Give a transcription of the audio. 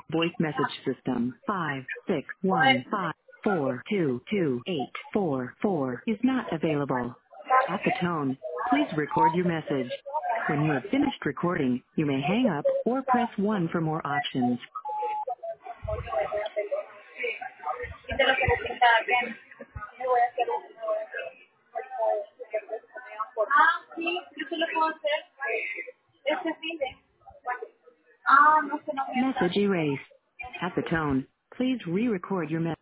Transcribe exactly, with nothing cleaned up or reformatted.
voice message system five six one five four two two eight four four is not available. At the tone, please record your message. When you have finished recording, you may hang up or press one for more options. Y te lo quiero pintar bien. Le voy a hacer un... Ah, sí, yo se lo puedo hacer. Este fin de... Ah, no sé, no me está. Message erased. At the tone, please re-record your message.